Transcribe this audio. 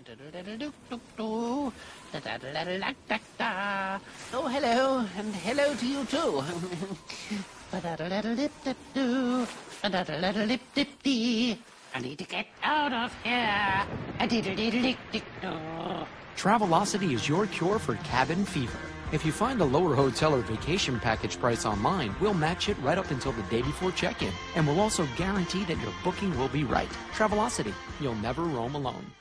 Oh, hello, and hello to you too. I need to get out of here. Travelocity is your cure for cabin fever. If you find a lower hotel or vacation package price online, we'll match it right up until the day before check-in, and we'll also guarantee that your booking will be right. Travelocity, you'll never roam alone.